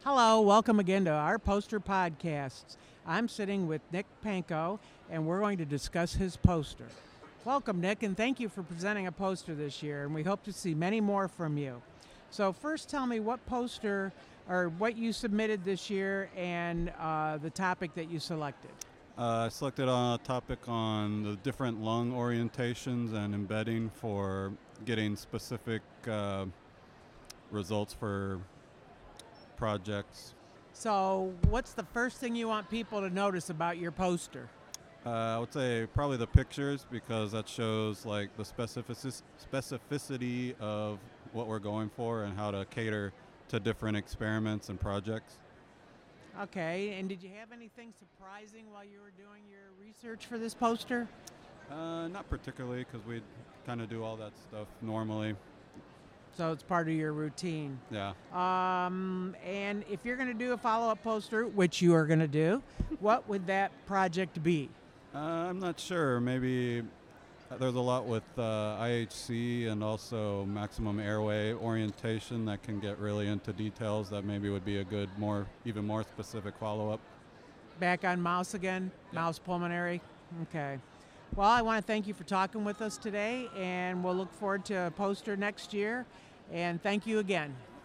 Hello, welcome again to our poster podcasts. I'm sitting with Nick Panko, and we're going to discuss his poster. Welcome, Nick, and thank you for presenting a poster this year, and we hope to see many more from you. So, first, tell me what poster or what you submitted this year and the topic that you selected. I selected a topic on the different lung orientations and embedding for getting specific results for projects. So, what's the first thing you want people to notice about your poster? I would say probably the pictures because that shows like the specificity of what we're going for and how to cater to different experiments and projects. Okay, and did you have anything surprising while you were doing your research for this poster? Not particularly because we kind of do all that stuff normally. So it's part of your routine. Yeah. And if you're going to do a follow-up poster, which you are going to do, what would that project be? I'm not sure. Maybe there's a lot with IHC and also maximum airway orientation that can get really into details that maybe would be a good, even more specific follow-up. Back on mouse again? Yeah. Mouse pulmonary? Okay. Well, I want to thank you for talking with us today, and we'll look forward to a poster next year. And thank you again.